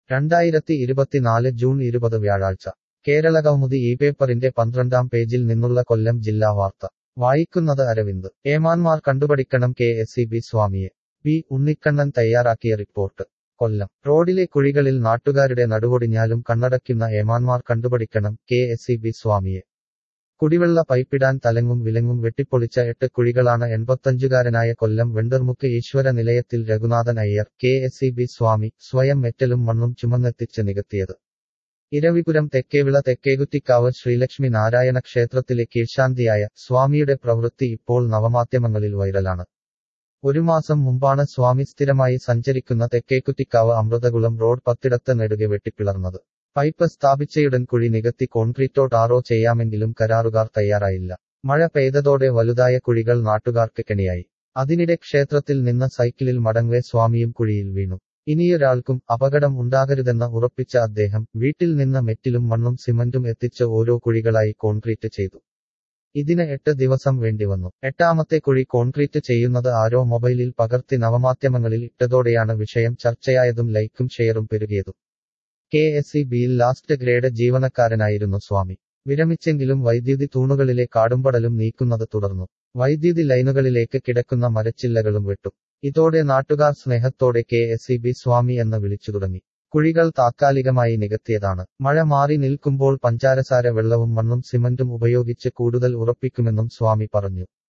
2024 June 20 വ്യാഴാഴ്ച കേരളകൗമുദി ഈ പേപ്പറിന്റെ 12-ാം പേജിൽ നിന്നുള്ള കൊല്ലം ജില്ലാ വാർത്ത വായിക്കുന്നത് അരവിന്ദ്. ഏമാന്മാർ കണ്ടുപഠിക്കണം കെ.എസ്.ഇ.ബി. സ്വാമിയെ. പി. ഉണ്ണിക്കണ്ണൻ തയ്യാറാക്കിയ റിപ്പോർട്ട്. കൊല്ലം. റോഡിലെ കുഴികളിൽ നാട്ടുകാരുടെ നടുവൊടിഞ്ഞാലും കണ്ണടയ്ക്കുന്ന ഏമാന്മാർ കണ്ടുപഠിക്കണം കെ.എസ്.ഇ.ബി. സ്വാമിയെ. കുടിവെള്ള പൈപ്പിടാൻ തലങ്ങും വിലങ്ങും വെട്ടിപ്പൊളിച്ച 8 കുഴികളാണ് 85-കാരനായ കൊല്ലം വെണ്ടർമുക്ക് ഈശ്വര നിലയത്തിൽ രഘുനാഥൻ അയ്യർ കെ.എസ്.ഇ.ബി. സ്വാമി സ്വയം മെറ്റലും മണ്ണും ചുമന്നെത്തിച്ച് നികത്തിയത്. ഇരവിപുരം തെക്കേവിള തെക്കേകുറ്റിക്കാവ് ശ്രീലക്ഷ്മി നാരായണ ക്ഷേത്രത്തിലെ കീഴ്ശാന്തിയായ സ്വാമിയുടെ പ്രവൃത്തി ഇപ്പോൾ നവമാധ്യമങ്ങളിൽ വൈറലാണ്. ഒരു മാസം മുമ്പാണ് സ്വാമി സ്ഥിരമായി സഞ്ചരിക്കുന്ന തെക്കേക്കുറ്റിക്കാവ് അമൃതകുളം റോഡ് 10 നെടുകെ വെട്ടിപ്പിളർന്നത്. പൈപ്പ് സ്ഥാപിച്ചയുടൻ കുഴി നികത്തി കോൺക്രീറ്റോ ടാറോ ചെയ്യാമെങ്കിലും കരാറുകാർ തയ്യാറായില്ല. മഴ പെയ്തതോടെ വലുതായ കുഴികൾ നാട്ടുകാർക്ക് കെണിയായി. അതിനിടെ ക്ഷേത്രത്തിൽ നിന്ന് സൈക്കിളിൽ മടങ്ങവെ സ്വാമിയും കുഴിയിൽ വീണു. ഇനിയൊരാൾക്കും അപകടം ഉണ്ടാകരുതെന്ന് ഉറപ്പിച്ച അദ്ദേഹം വീട്ടിൽ നിന്ന് മെറ്റിലും മണ്ണും സിമന്റും എത്തിച്ച് ഓരോ കുഴികളായി കോൺക്രീറ്റ് ചെയ്തു. ഇതിന് 8 ദിവസം വേണ്ടിവന്നു. 8ാമത്തെ കുഴി കോൺക്രീറ്റ് ചെയ്യുന്നത് ആരോ മൊബൈലിൽ പകർത്തി നവമാധ്യമങ്ങളിൽ ഇട്ടതോടെയാണ് വിഷയം ചർച്ചയായതും ലൈക്കും ഷെയറും പെരുകിയതും. കെ.എസ്.ഇ.ബിയിൽ ലാസ്റ്റ് ഗ്രേഡ് ജീവനക്കാരനായിരുന്നു സ്വാമി. വിരമിച്ചെങ്കിലും വൈദ്യുതി തൂണുകളിലെ കാടുംപടലും നീക്കുന്നത് തുടർന്നു. വൈദ്യുതി ലൈനുകളിലേക്ക് കിടക്കുന്ന മരച്ചില്ലകളും വെട്ടും. ഇതോടെ നാട്ടുകാർ സ്നേഹത്തോടെ കെ.എസ്.ഇ.ബി. സ്വാമി എന്ന് വിളിച്ചു തുടങ്ങി. കുഴികൾ താത്കാലികമായി നികത്തിയതാണ്. മഴ മാറി നിൽക്കുമ്പോൾ പഞ്ചാരസാര വെള്ളവും മണ്ണും സിമന്റും ഉപയോഗിച്ച് കൂടുതൽ ഉറപ്പിക്കുമെന്നും സ്വാമി പറഞ്ഞു.